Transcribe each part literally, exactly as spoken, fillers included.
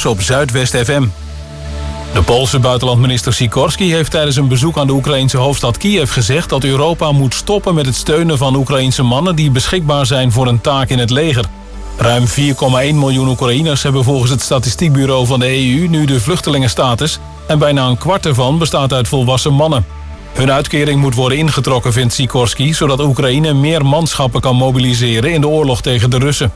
Nieuws op Zuidwest F M. De Poolse buitenlandminister Sikorski heeft tijdens een bezoek aan de Oekraïnse hoofdstad Kiev gezegd dat Europa moet stoppen met het steunen van Oekraïense mannen die beschikbaar zijn voor een taak in het leger. Ruim vier komma één miljoen Oekraïners hebben volgens het statistiekbureau van de E U nu de vluchtelingenstatus en bijna een kwart ervan bestaat uit volwassen mannen. Hun uitkering moet worden ingetrokken, vindt Sikorski, zodat Oekraïne meer manschappen kan mobiliseren in de oorlog tegen de Russen.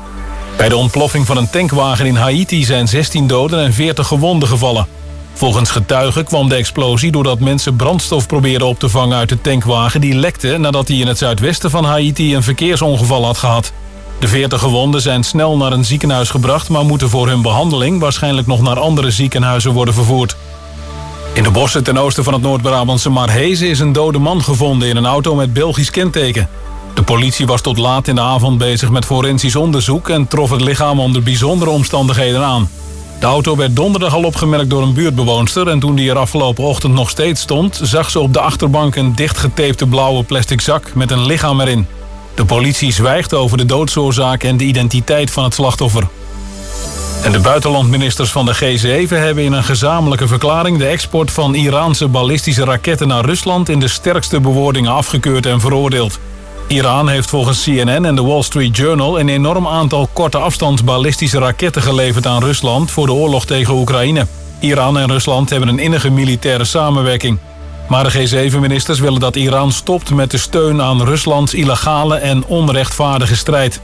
Bij de ontploffing van een tankwagen in Haiti zijn zestien doden en veertig gewonden gevallen. Volgens getuigen kwam de explosie doordat mensen brandstof probeerden op te vangen uit de tankwagen die lekte nadat hij in het zuidwesten van Haiti een verkeersongeval had gehad. De veertig gewonden zijn snel naar een ziekenhuis gebracht, maar moeten voor hun behandeling waarschijnlijk nog naar andere ziekenhuizen worden vervoerd. In de bossen ten oosten van het Noord-Brabantse Marhezen is een dode man gevonden in een auto met Belgisch kenteken. De politie was tot laat in de avond bezig met forensisch onderzoek en trof het lichaam onder bijzondere omstandigheden aan. De auto werd donderdag al opgemerkt door een buurtbewoonster en toen die er afgelopen ochtend nog steeds stond, zag ze op de achterbank een dichtgetapte blauwe plastic zak met een lichaam erin. De politie zwijgt over de doodsoorzaak en de identiteit van het slachtoffer. En de buitenlandministers van de G zeven hebben in een gezamenlijke verklaring de export van Iraanse ballistische raketten naar Rusland in de sterkste bewoordingen afgekeurd en veroordeeld. Iran heeft volgens C N N en de Wall Street Journal een enorm aantal korte afstands ballistische raketten geleverd aan Rusland voor de oorlog tegen Oekraïne. Iran en Rusland hebben een innige militaire samenwerking. Maar de G zeven ministers willen dat Iran stopt met de steun aan Ruslands illegale en onrechtvaardige strijd.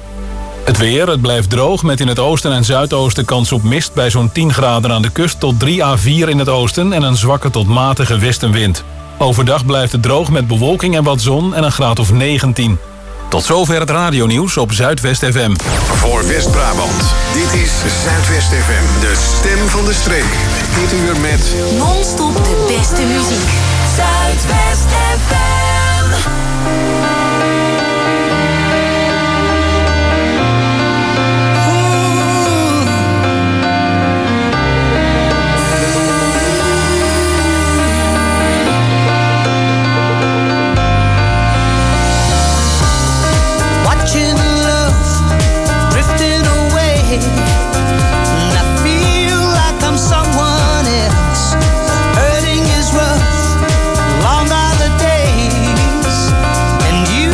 Het weer, het blijft droog met in het oosten en zuidoosten kans op mist bij zo'n tien graden aan de kust tot drie à vier in het oosten en een zwakke tot matige westenwind. Overdag blijft het droog met bewolking en wat zon en een graad of negentien. Tot zover het radionieuws op Zuidwest F M. Voor West-Brabant, dit is Zuidwest F M, de stem van de streek. Dit uur met non-stop de beste muziek. Zuidwest F M. Hurting is rough, long are the days, and you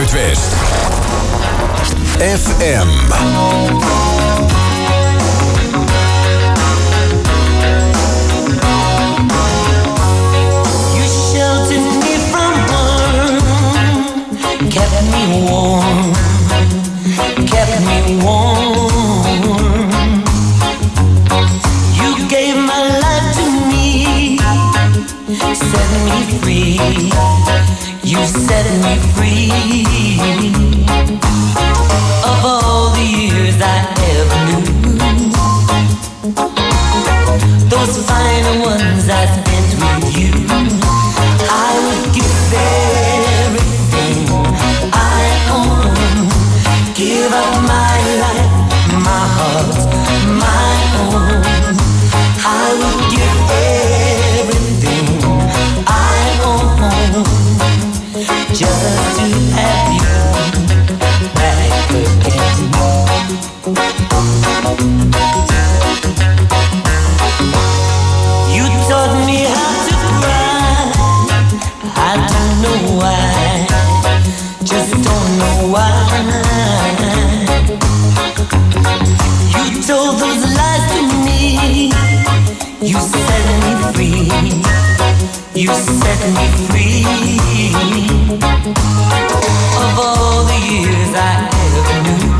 Zuidwest. F M. You sheltered me from harm, kept me warm, kept me warm. You gave my life to me, set me free. You set me free. Of all the years I ever knew, those final ones I spent with you, I would give everything I own, give up my life, my heart, my own. I would give everything I own, just to have you back again. You taught me how to cry. I don't know why, just don't know why. You told those lies to me. You set me free. You set me free. Of all the years I ever knew,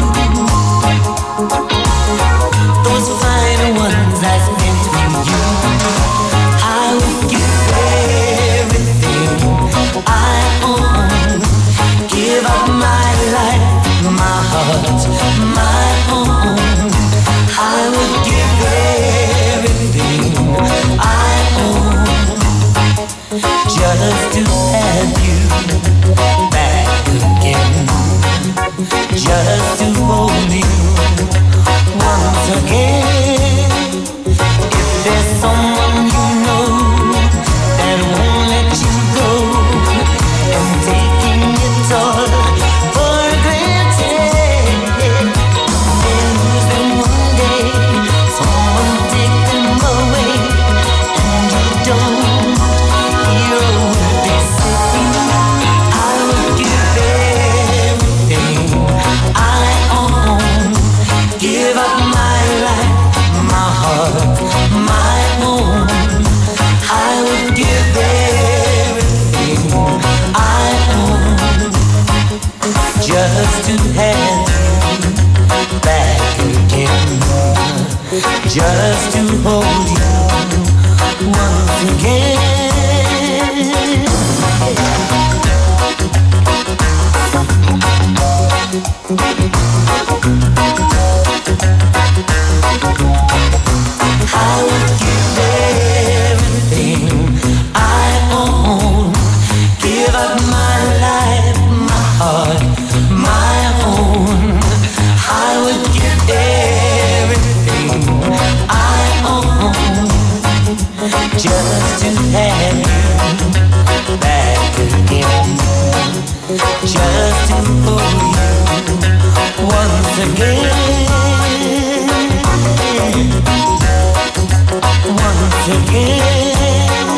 those final ones I spent with you, I would give everything I own, give up my life, my heart, my own. I would give everything I own, just to have you back again, just to hold you once again. If there's someone you know that won't let you go, and taking it all for granted, and losing one day, someone take them away, and you don't hear a word they say. I would give everything I own, give up my life, my heart, my own. I would give everything I own, just to have you back again, just to hold you once again. I would give everything I own, give up my life, my heart, my own. I would give everything I own, just to have you back again, just to hold you once again. Once again.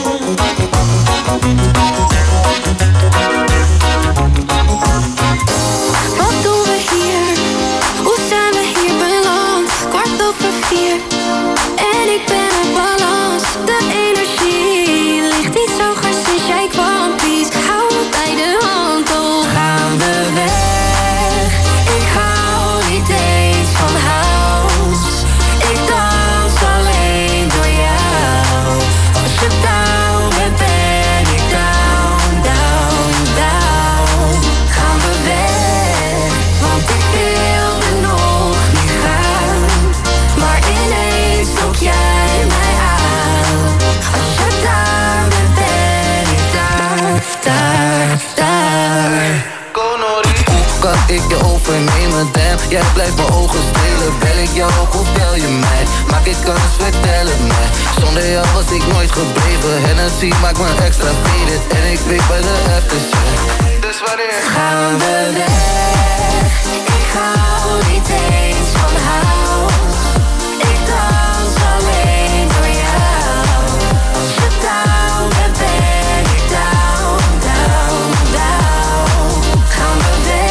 Wat doen we hier? Hoe zijn we hier beland? Kwart over vier en ik ben op balans. De energie ligt niet zo gaar sinds jij kwam. Please, hou me bij de hand. Oh, gaan we weg? Ik hou niet eens van house. Ik dans alleen door jou. Als je down bent, ben ik down, down, down. Gaan we weg, want ik wilde nog niet gaan. Maar ineens trok jij mij aan. Als je daar bent, ben ik daar, daar, daar. Kan ik je overnemen, damn? Jij blijft mijn ogen stelen. Bel ik jou ook of bel je mij? Maak ik kans, vertel het mij. Zonder jou was ik nooit gebleven. Hennessy maakt me extra faded. En ik weet bij de aftershit. Dus wanneer gaan we weg? Ik hou niet eens van house. Ik dans alleen door jou. Als je down bent, ben ik down, down, down. Gaan we weg?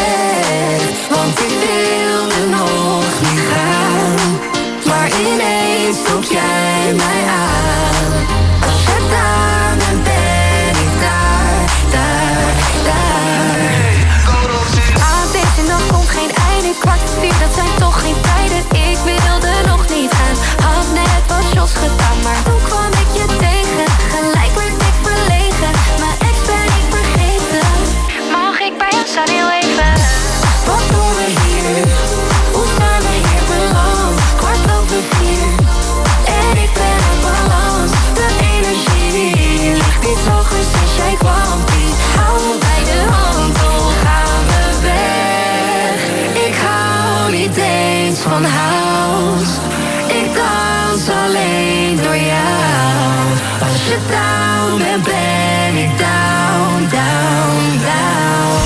kwart voor vier, dat zijn toch geen tijden. Ik wilde nog niet gaan, had net wat shots gedaan. Maar toen kwam ik je tegen, gelijk werd ik verlegen. Mijn ex ben ik vergeten. Mag ik bij jou staan heel even? Wat doen we hier? Hoe zijn we hier beland? Kwart over vier en ik ben in balans. De energie ligt iets hoger sinds jij kwam. Die hou me bij de hand, hoe gaan we weg? Ik hou niet eens van house. Ik dans alleen door jou. Als je down bent, ben ik down, down, down.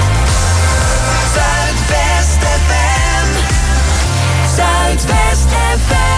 Zuidwest F M. Zuidwest F M.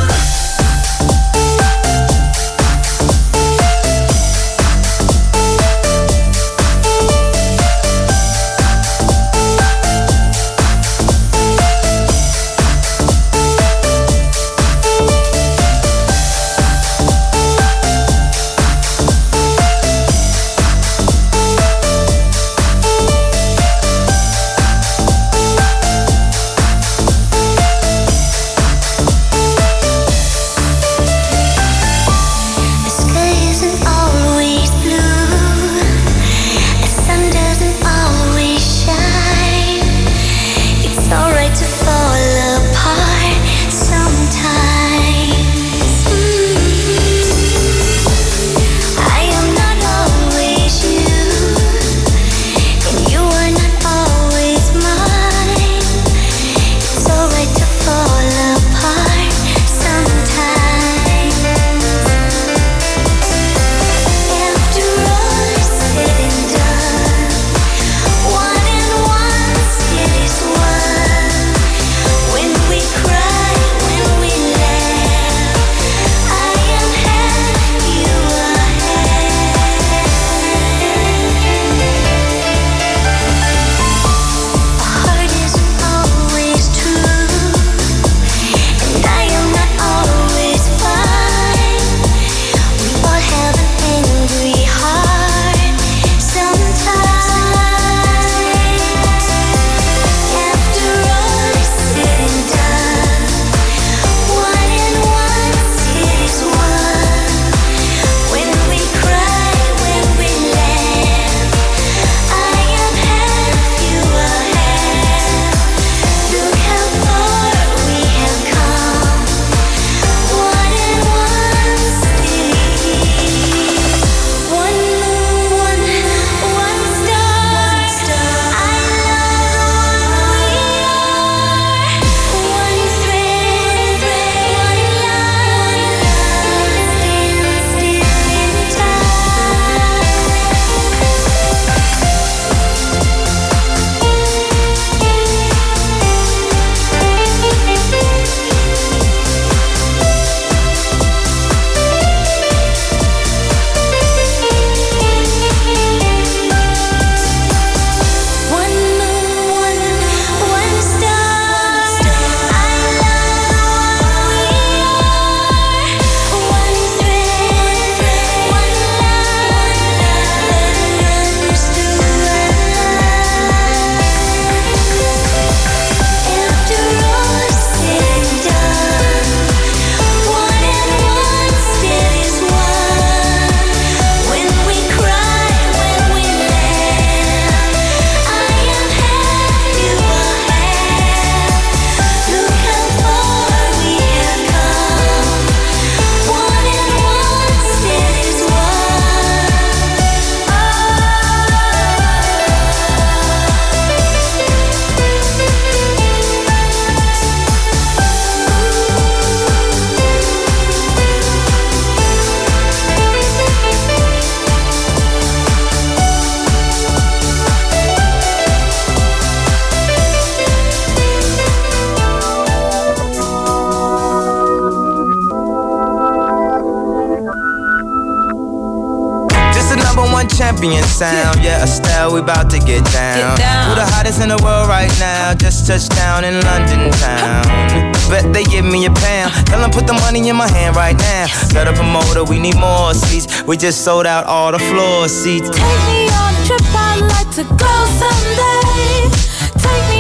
champion sound. Yeah, Estelle, we about to get down. Get down. Who the hottest in the world right now? Just touched down in London town. Bet they give me a pound. Tell them put the money in my hand right now. Got a promoter, we need more seats. We just sold out all the floor seats. Take me on a trip, I'd like to go someday. Take me to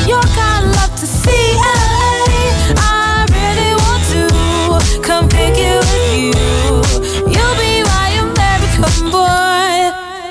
New York, I'd love to see L A. I really want to come pick it with you. You'll be my American boy.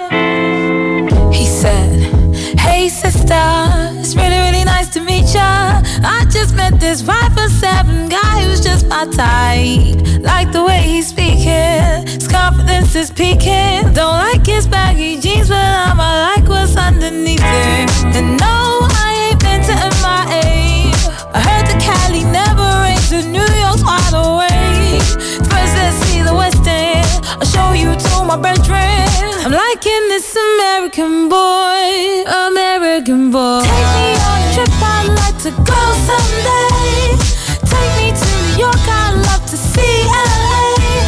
He said, hey sister, it's really, really nice to meet ya. I just met this five foot seven guy who's just my type. Like the way he's speaking, his confidence is peaking. Don't like his baggy jeans, but I'ma like what's underneath it. And no, I ain't been to M I A. I heard the Cali never rains, and New York's wide awake. First let's see the West End, I'll show you to my bedroom. I'm liking this American boy, American boy. Take me on a trip, I'd like to go someday. Take me to New York, I'd love to see L A.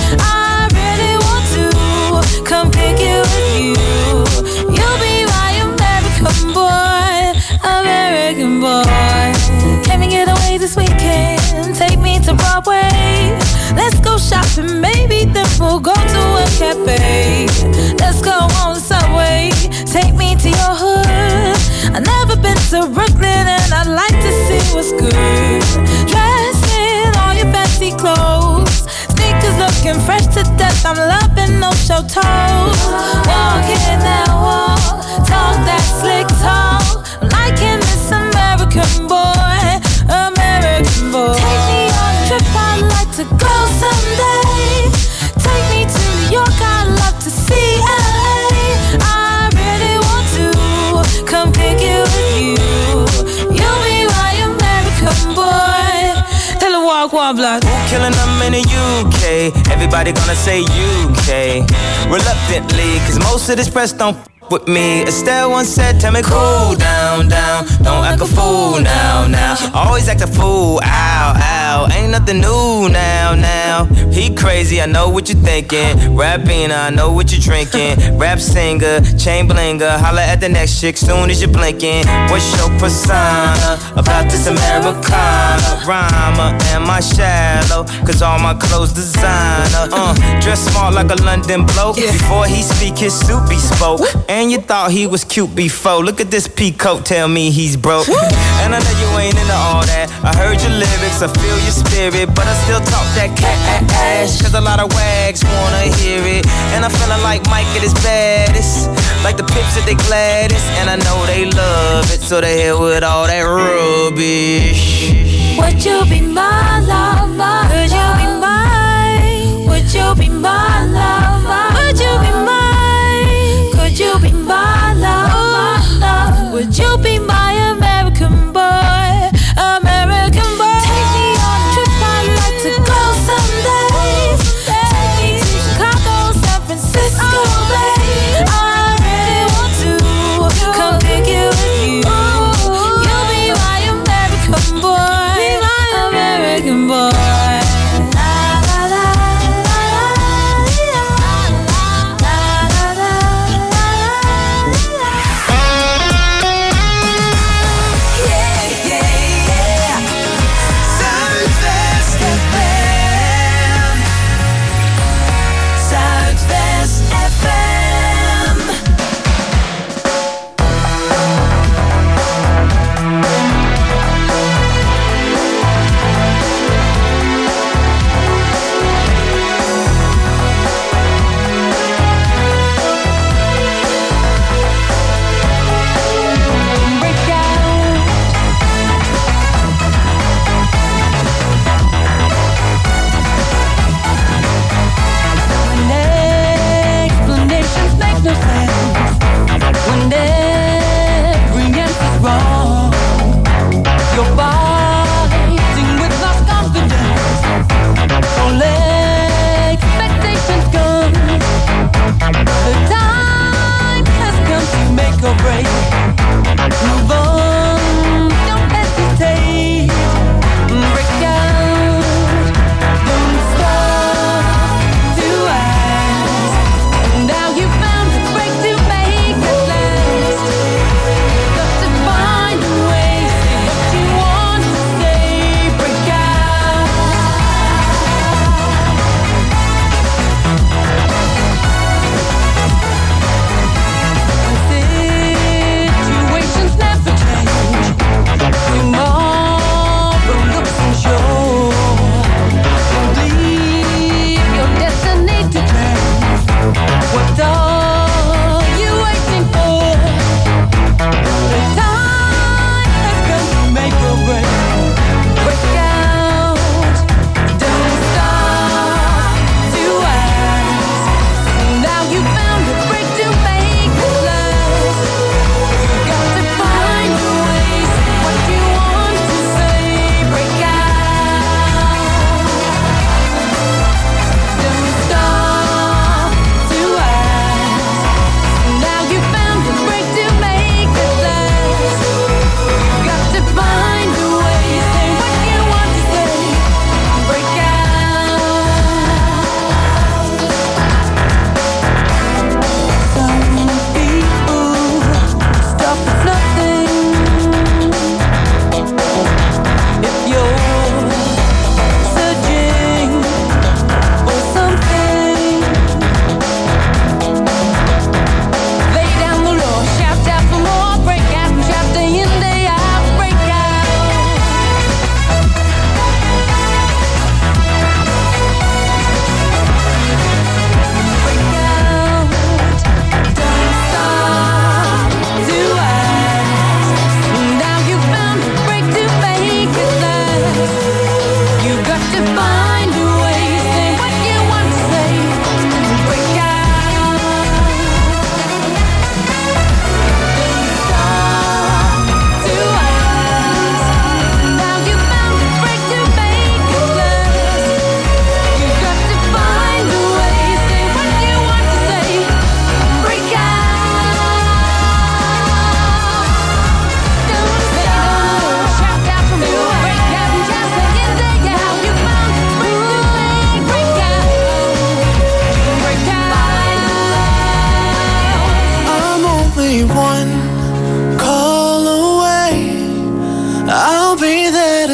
I really want to come pick it with you. You'll be my American boy, American boy. Can we get away this weekend? Take me to Broadway. Let's go shopping, maybe then we'll go to a cafe. Let's go on the subway, take me to your hood. I've never been to Brooklyn and I'd like to see what's good. Dress in all your fancy clothes, sneakers looking fresh to death. I'm loving no show toes. Walking that walk, talk that slick talk. I'm liking this American boy, American boy. Take me on a trip, I'd like to go someday. Take me to New York, I'd love to see L A. I really want to come pick it with you. You'll be my American boy. Tell her walk one block. Who killing them in the U K? Everybody gonna say U K. Reluctantly, cause most of this press don't f- with me. Estelle once said, tell me cool down, down. Don't act a fool now, now. Always act a fool, ow, ow. Ain't nothing new now, now. He crazy, I know what you're thinking. Rapping, I know what you're drinking. Rap singer, chain blinger. Holla at the next chick soon as you're blinking. What's your persona about this Americana? Rhymer, am I shallow? Cause all my clothes designer. Uh, dress smart like a London bloke. Before he speak, his suit be spoke. And you thought he was cute before. Look at this peacoat, tell me he's broke. And I know you ain't into all that. I heard your lyrics, I feel your spirit, but I still talk that cash. Cause a lot of wags wanna hear it. And I'm feeling like Mike at his baddest, like the Pips at their gladdest. And I know they love it, so they hit with all that rubbish. Would you be my lover? Would you be mine? Would you be my lover? Would you be mine? Would you be my love? Would you be my American boy? American boy. Take me on a trip, I'd like to go someday. Take me to Chicago, San Francisco, babe. I really want to come pick it with you. You'll be my American boy, my American boy. La la la la la.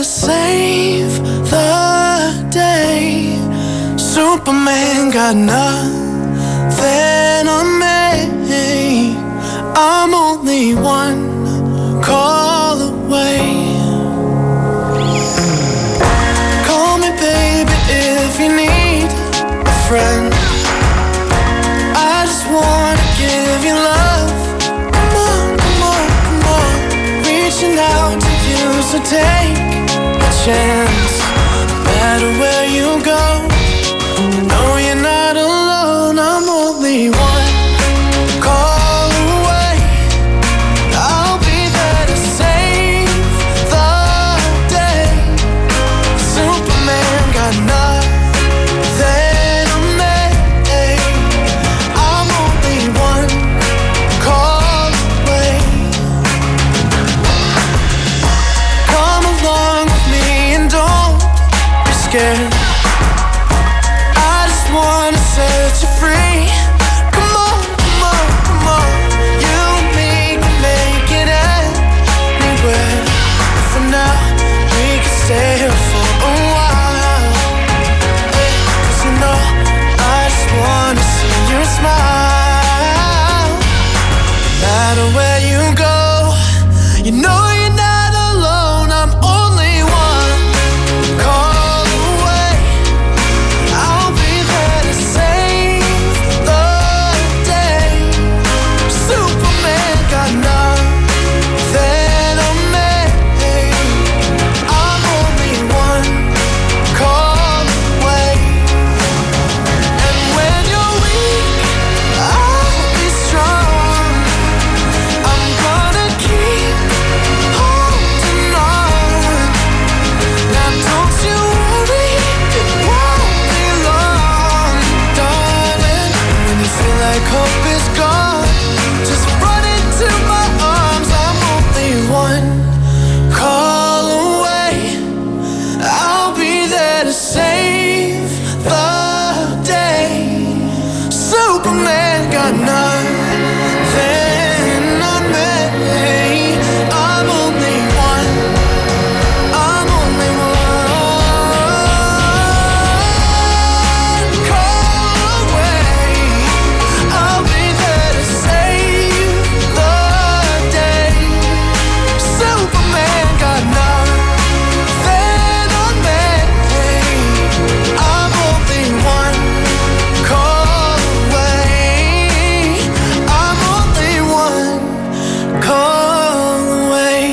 to save the day. Superman got nothing on me. I'm only one call away. Call me baby if you need a friend. I just wanna give you love. Come on, come on, come on. Reaching out to you, so take a chance. No matter where you go, you know you're not alone. I'm only one call away. I'll be there to save the day. Superman got nothing on me. I'm only one call away. Come along with me and don't be scared. Wanna set you free. Come on, come on, come on. You and me can make it anywhere. For now, we can stay here for a while. Hey, 'cause you know, I just wanna see you smile. No matter where you go, you know you're not alone. I'm only one call away. I'll be there to save the day. Superman got nothing on me. I'm only one call away. And when you're weak, I'll be strong. I'm gonna keep holding on. Now don't you worry, it won't be long, darling. When you feel like hope is gone, just run into my arms. I'm only one call away. I'll be there to save the day. Superman got nothing on me. I'm only one. I'm only one call away. I'll be there to save the day. Superman got nothing on me. I'm only one call away. I'm only one call away.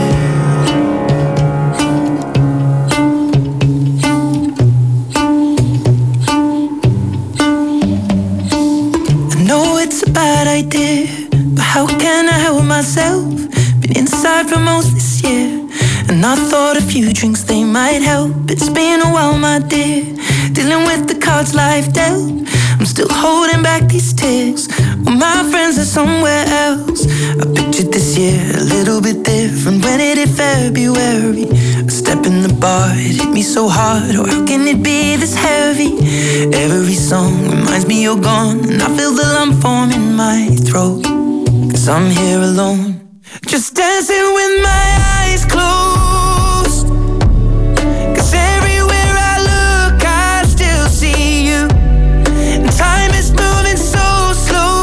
I know it's a bad idea, but how can I help myself? Been inside for most this year, and I thought a few drinks they might help. It's been a while, my dear, dealing with the cards life dealt. I'm still holding back these tears, well, my friends are somewhere else. I pictured this year a little bit different when it hit February. A step in the bar, it hit me so hard. Oh, how can it be this heavy? Every song reminds me you're gone, and I feel the lump form in my throat. 'Cause I'm here alone, just dancing with my eyes closed. 'Cause everywhere I look, I still see you. And time is moving so slow,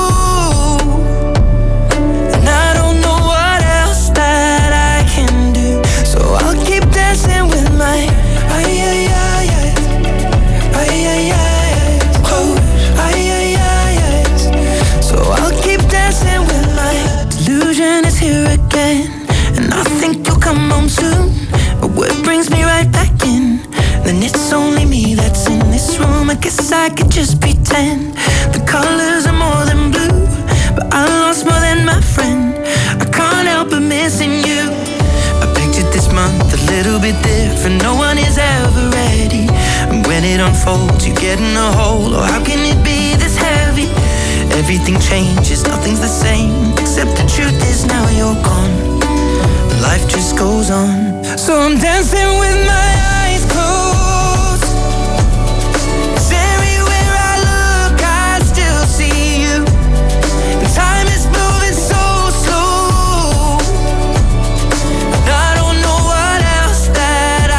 and I don't know what else that I can do. So I'll keep dancing with my ay ay ay ay ay ay ay close ay ay ay ay. So I'll keep dancing with my delusion is here again, and I think you'll come home soon. But what brings me right back in? Then it's only me that's in this room. I guess I could just pretend the colors are more than blue, but I lost more than my friend. I can't help but missing you. I pictured this month a little bit different. No one is ever ready, and when it unfolds, you get in a hole. Oh, how can it be this heavy? Everything changes, nothing's the same, except the truth is now you're gone. Life just goes on, so I'm dancing with my eyes closed. 'Cause everywhere I look, I still see you. And time is moving so slow, and I don't know what else that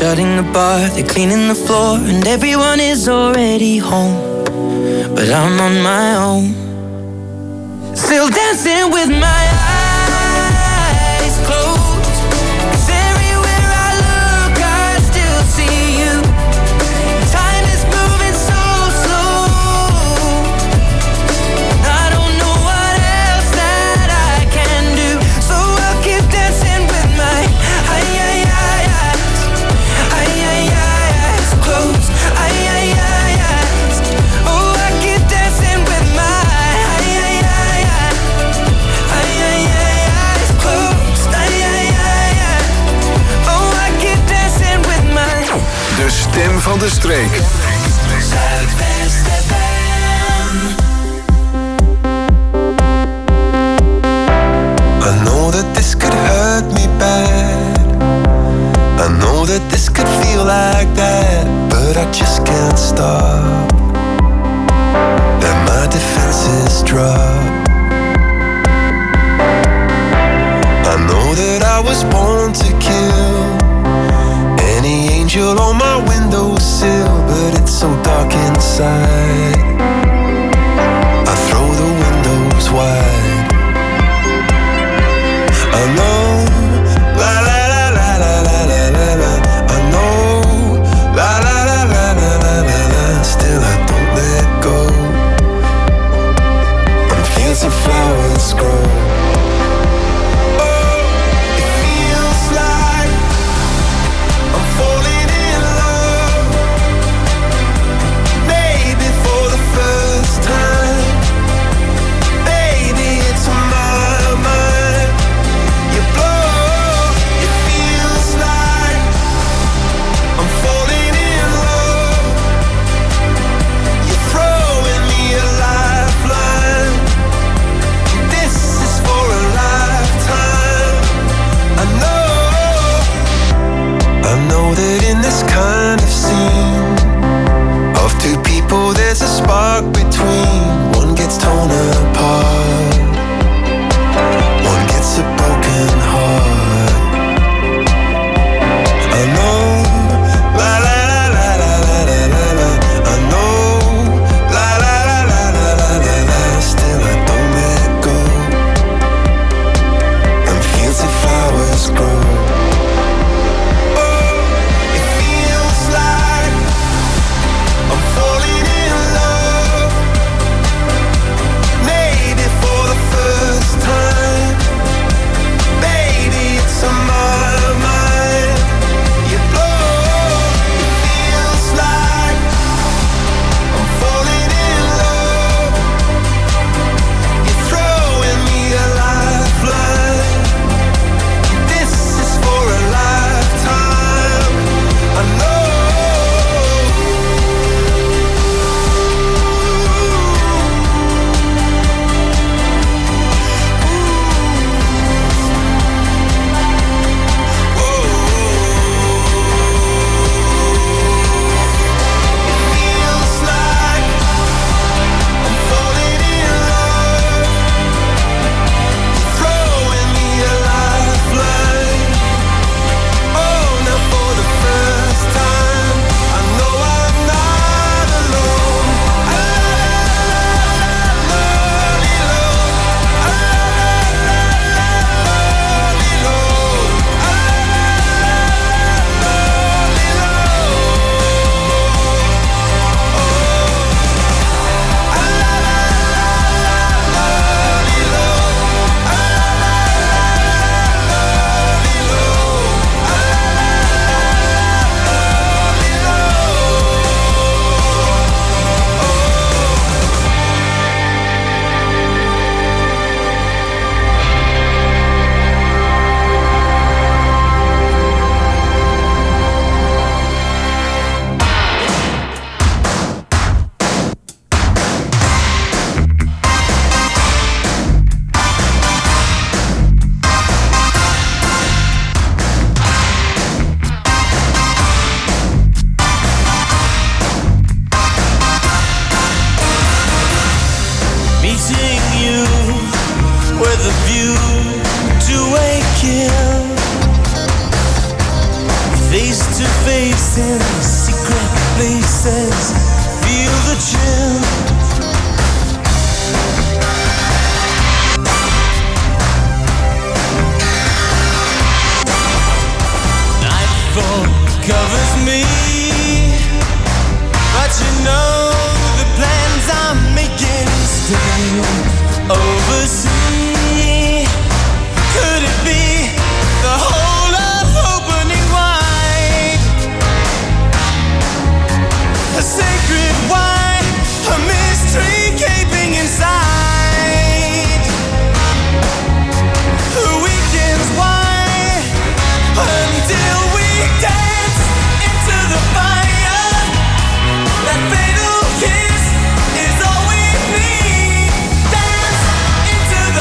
shutting the bar, they're cleaning the floor, and everyone is already home. But I'm on my own, still dancing with my eyes closed. 'Cause everywhere I look, I still see you. Time is moving so slow. I don't know what else that I can do, so I'll keep dancing with my eyes, eyes closed. Eyes, oh, I keep dancing with my eyes closed. Oh, I keep dancing with my. De stem van de streek. Zuidwest F M. I know that this could hurt me bad. I know that this could feel like that, but I just can't stop. Let my defenses drop. I know that I was born to kill any angel on my windowsill, but it's so dark inside. I throw the windows wide. I know, la la la la la la la la la. I know, la la la la la la la la. Still I don't let go. And fields of flowers grow. Oh, it feels like I'm falling in love. Maybe for the first time. Baby, it's on my mind. You blow, it feels like I'm falling in love. You're throwing me a lifeline. This is for a lifetime. I know, I know that in this kind of scene of two people there's a spark between. One gets torn apart, one gets a broken heart. I know, la la la la la la la la. I know, la la la la la la la la. Still I don't let go. And fields of flowers grow. Oh, it feels like I'm falling in love. Maybe for the first time. Baby, it's on my mind. You blow, it feels like I'm falling in love. You're throwing me a lifeline. This is for a lifetime. I know. Feels like I'm falling in love. You're throwing me a lifeline. Oh, now for the first time, I know I'm not alone. Meeting you with a view to a kill. face to face in secret places. Feel the chill. Nightfall covers me, but you know the plans I'm making stay oversea. Could it be the whole of opening wide? A sacred wine, a mystery gaping inside. The weekend's wine until we dance into the fire. That fatal kiss is all we need. Dance into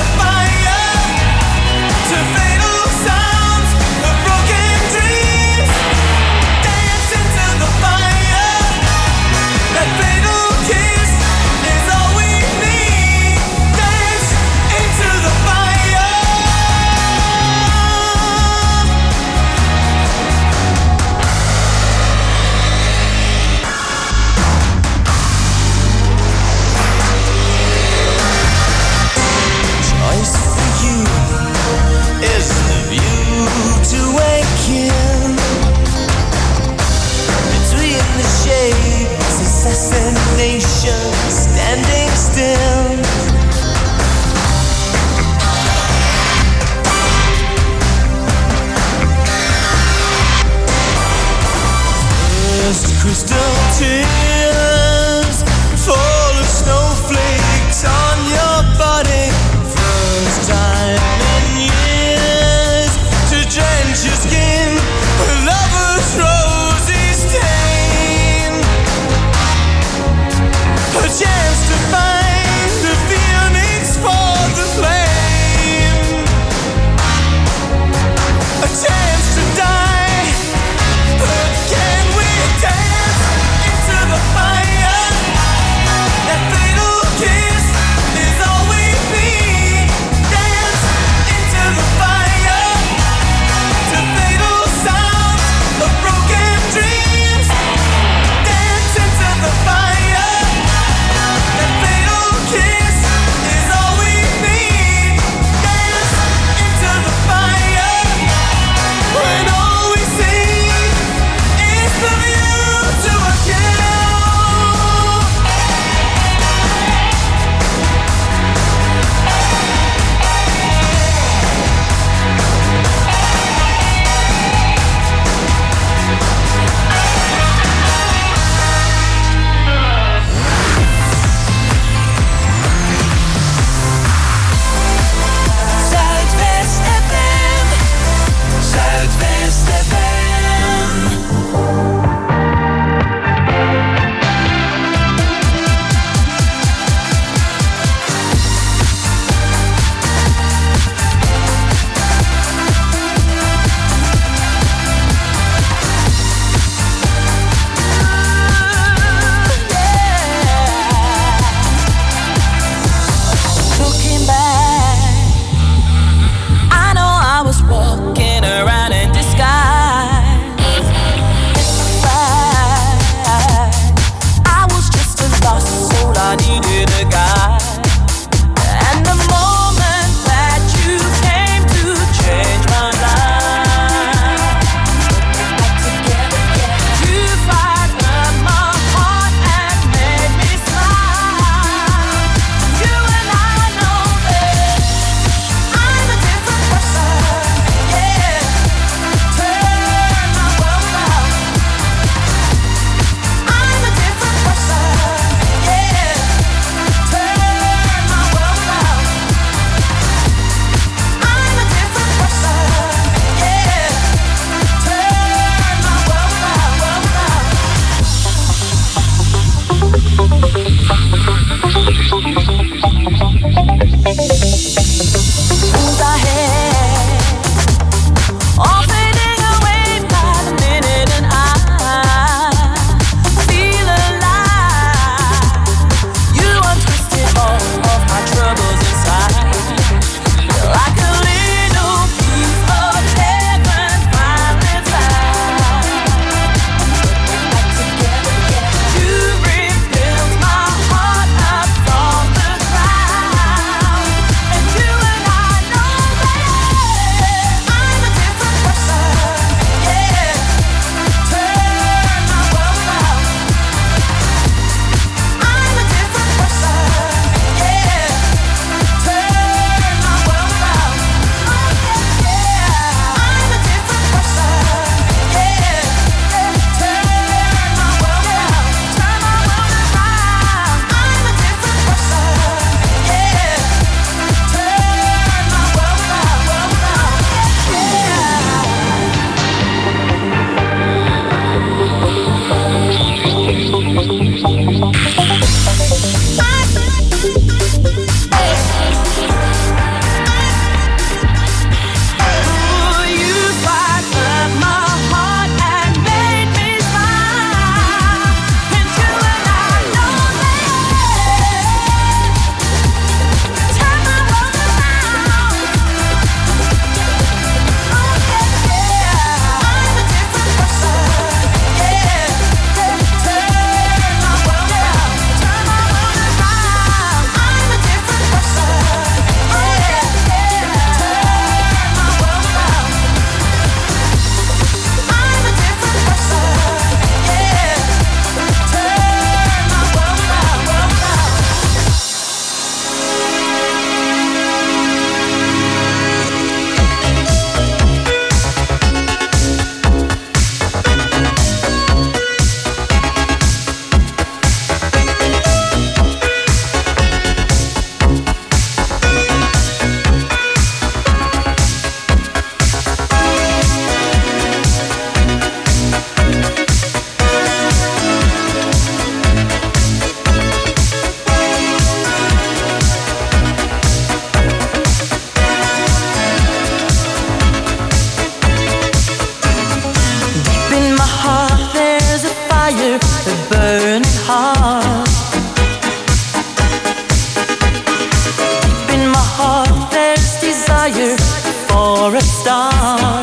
star.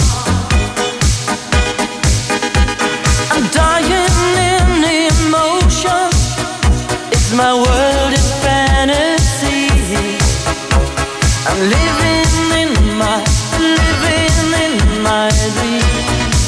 I'm dying in emotion. It's my world in fantasy. I'm living in my, living in my dream.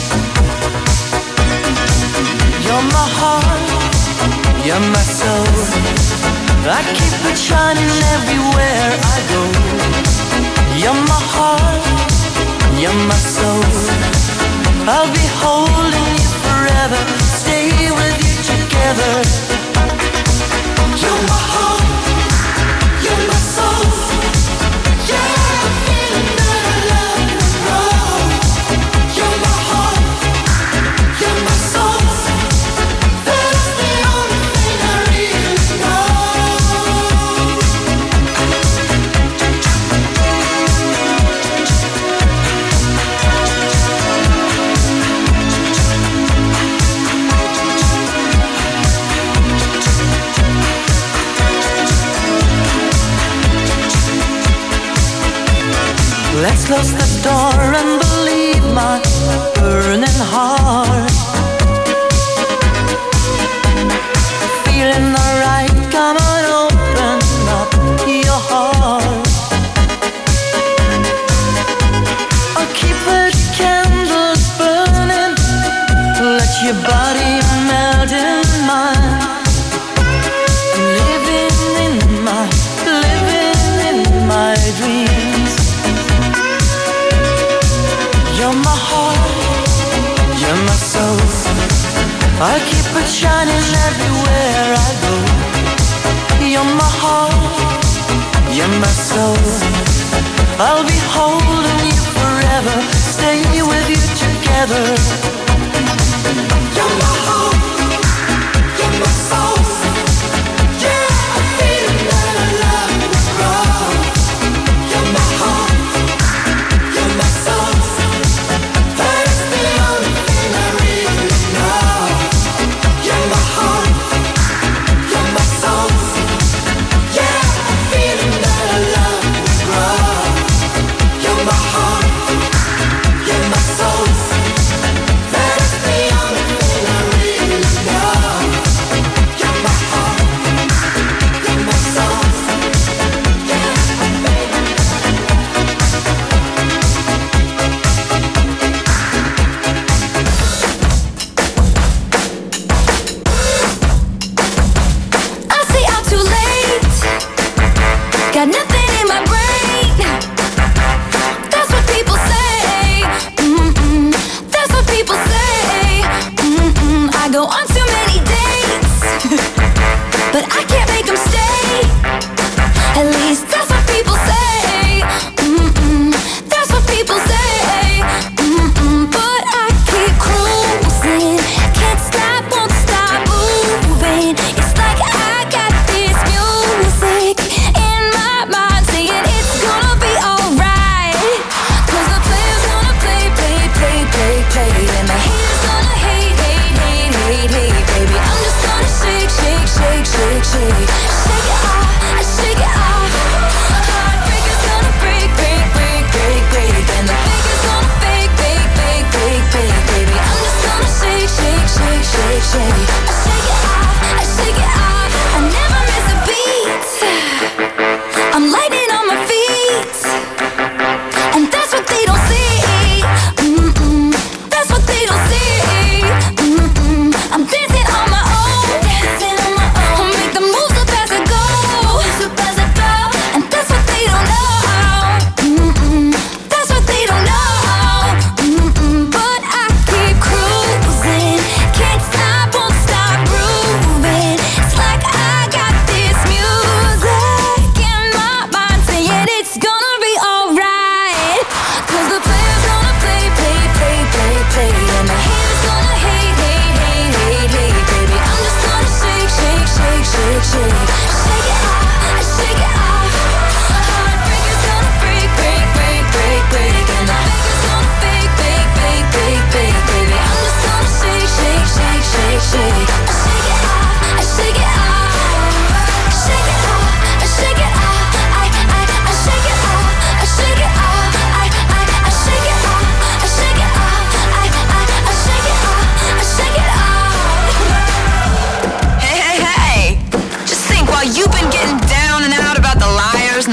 You're my heart, you're my soul. I keep it shining everywhere I go. You're my heart, you're my soul. I'll be holding you forever, stay with you together. You're my heart, you're my soul. Yeah, I'm feeling that I love you wrong. You're my heart, you're my soul. That's the only thing I really know. Let's close the door and believe my burning heart. Feeling alright, come on, open up your heart. I'll keep the candles burning, let your body melt in mine. I'm living in my, living in my dreams. You're my heart, you're my soul. I keep it shining everywhere I go. You're my heart, you're my soul. I'll be holding you forever, stay with you together. You're my heart, you're my soul. Yeah, I'm feeling that I love you wrong. You're my heart, you're my soul. That's the only thing I really know. You're my heart, you're my soul. Yeah, I'm feeling that I love you wrong. You're my heart, you're my soul.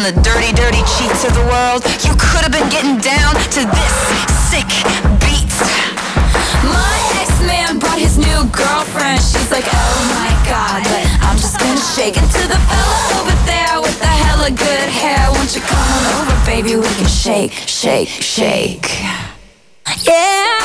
the dirty, dirty cheats of the world. You could have been getting down to this sick beat. My ex-man brought his new girlfriend. She's like, oh my god, but I'm just gonna shake it to the fella over there with the hella good hair. Won't you come on over, baby, we can shake, shake, shake. Yeah.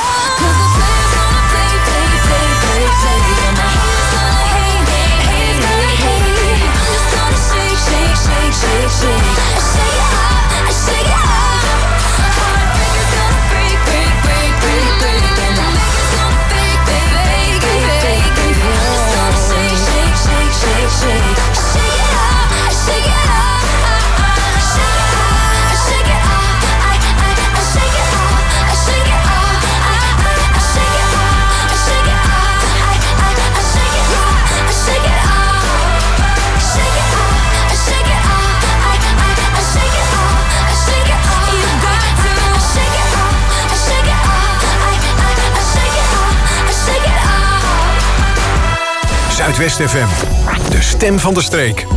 Shake, shake, I shake it up, I shake it up. Heartbreaker's gonna break, break, break, break, break, and the maker's gonna fake, fake, fake, fake, fake, fake. I'm just gonna shake, shake, shake, shake, shake. I shake it up, I shake it up. I shake it up, I shake it up. I I I shake it up, I shake it up. I I I shake it up, I shake it up. I I I shake it up, I shake it up. Shake it up, I shake it up. Zuidwest F M, de stem van de streek.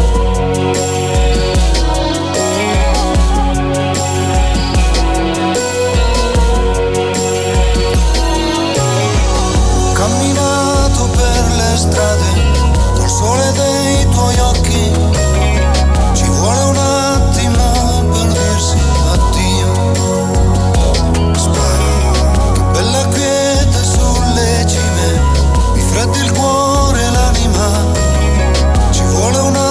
Camminato per le strade, col sole dei tuoi occhi, ci vuole un attimo per dirsi addio. Sparo, che bella quiete sulle cime, mi freddi il cuore, l'anima, ci vuole un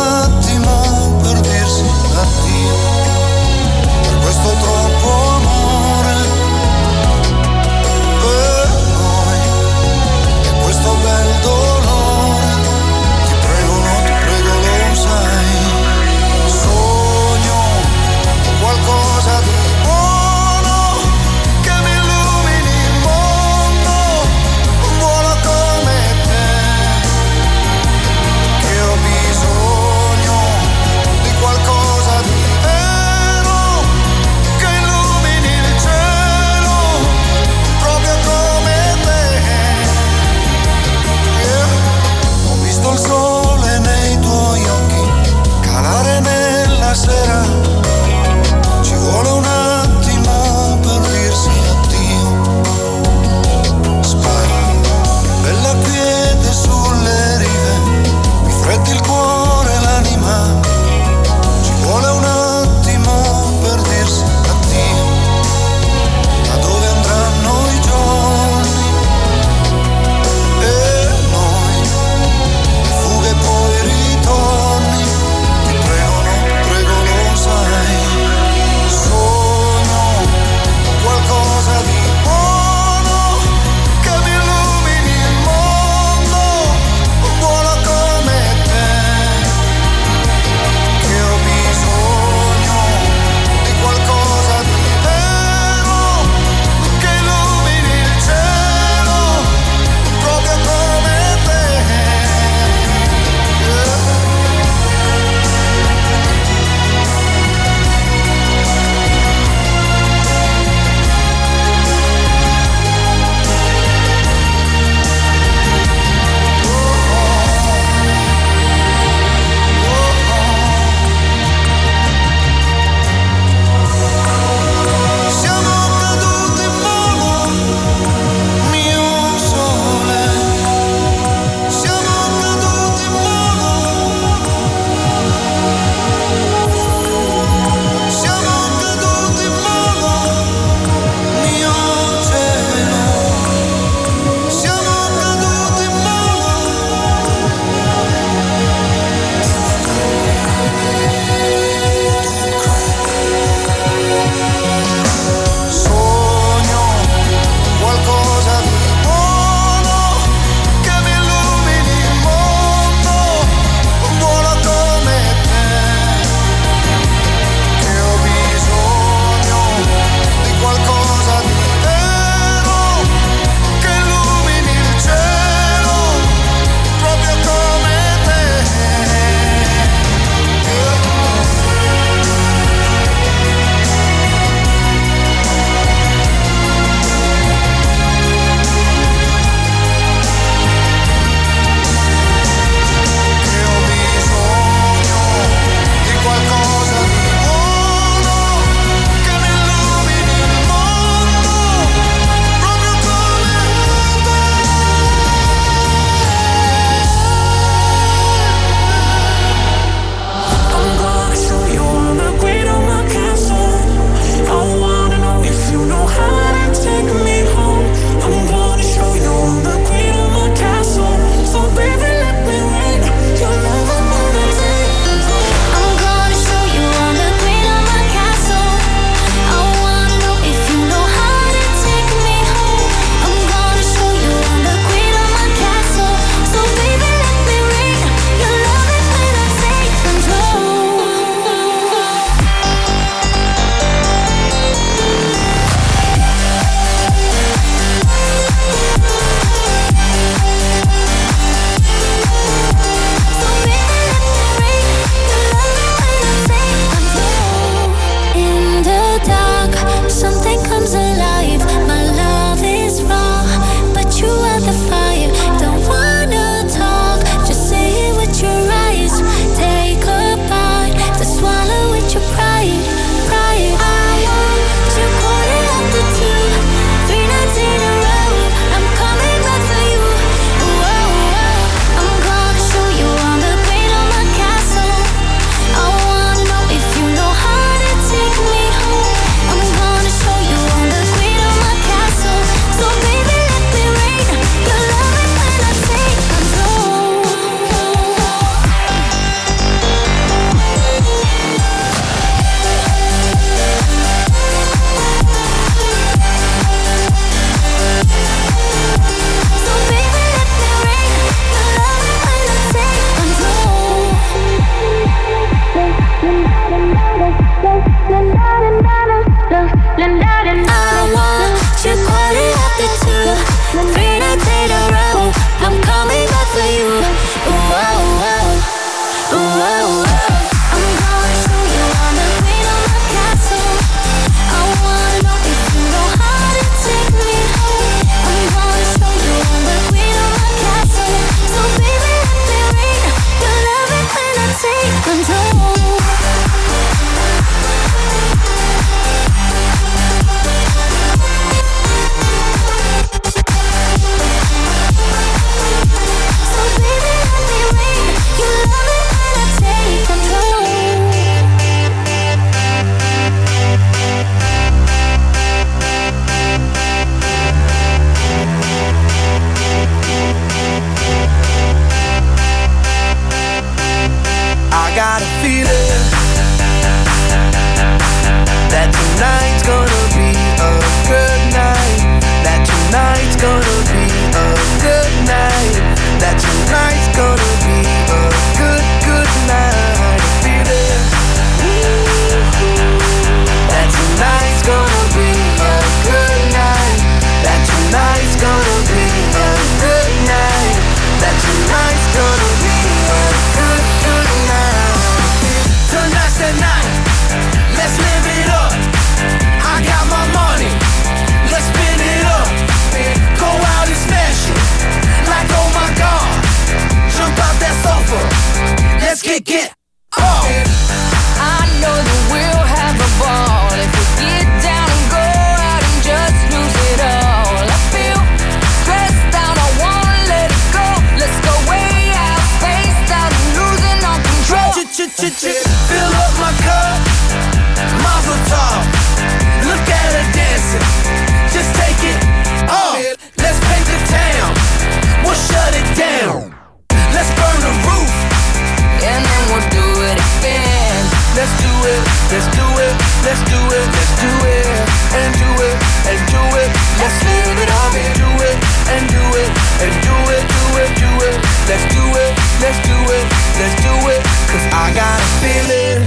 it, let's do it, and do it, and do it. Let's live it up and do it, and do it, and do it, do it, do it. Let's do it, let's do it, let's do it. Cause I got a feeling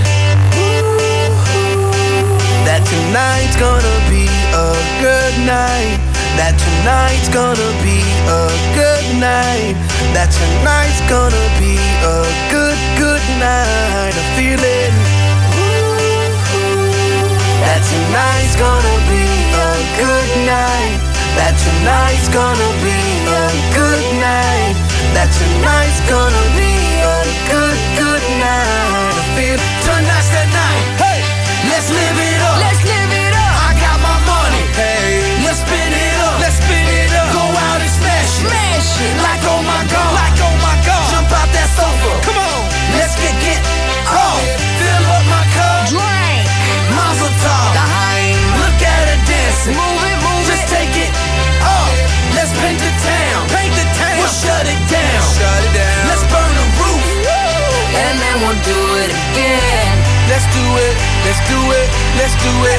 that tonight's gonna be a good night. That tonight's gonna be a good night. That tonight's gonna be a good, good night. A feeling that tonight's gonna be a good night. That tonight's gonna be a good night. That tonight's gonna be a good, good night. I feel tonight's the night. Hey, let's live it up. Let's live it up. I got my money. Hey, let's spin it up. Let's spin it up. Go out and smash it. Smash it. Like oh my god. Like oh my god. Jump out that sofa. Come on. Let's get get off. Fill up my cup. Drink. Mazel tov. Look at her dancing. Move it, move Just it. Just take it off. Let's paint the town. Paint the town. We'll shut it down. Shut it down. Let's burn the roof. And then we'll do it again. Let's do it. Let's do it. Let's do it.